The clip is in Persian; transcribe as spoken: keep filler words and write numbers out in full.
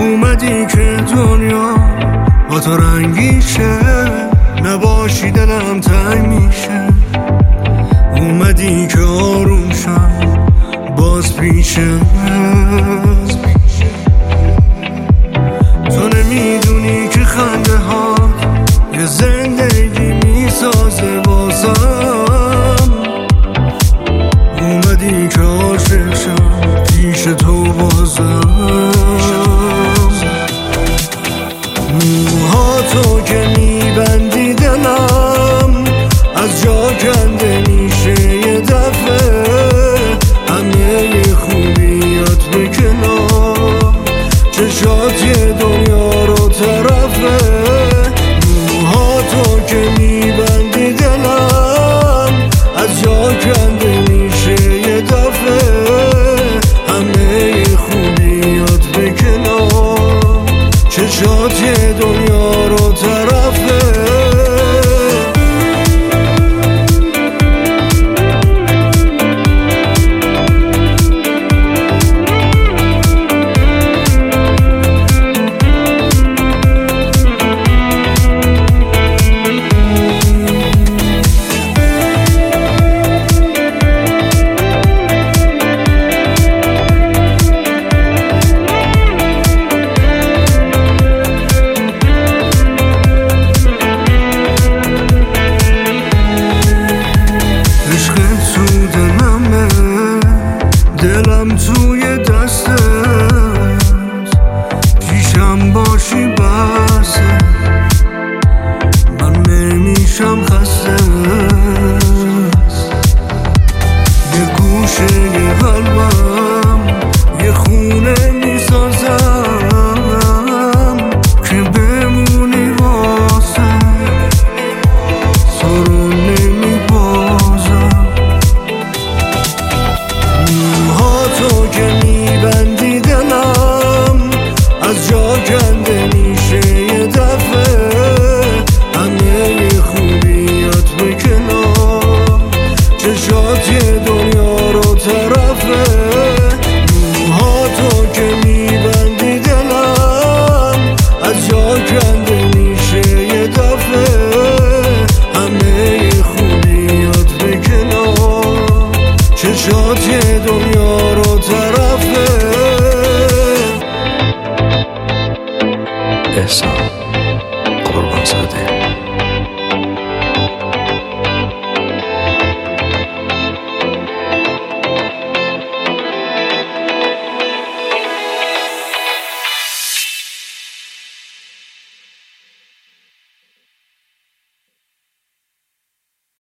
اومدی که دنیا با تو رنگی شه، نباشی دلم تنگ میشه. اومدی که آروم شم باز پیشه. تو نمیدونی که خنده ها یه زندگی میسازه واسم. اومدی که عاشق شم پیش تو بازم. موها تو که میبندی دلم از جا کنده میشه یه دفعه. همه خوبیات به کنار، چشات یه دنیا رو طرفه. موها تو که میبندی دلم از جا کنده میشه یه دفعه. همه خوبیات به کنار، چشات یه دنیا رو طرفه. دلم توی دستت، پیشم باشی بسه. من نمیشم خسته، یه گوشه یه قلبم یه خونه میسازم که بمونی واسه. تو رو نمیبازم. تو که میبندی دلم از جا کنده میشه یه دفعه. همه خوبیات به کنار، چشات یه دنیا رو طرفه. موها تو که میبندی دلم از جا کنده میشه یه دفعه. همه خوبیات به کنار، چشات یه دنیا رو طرفه. احسان قربان زاده.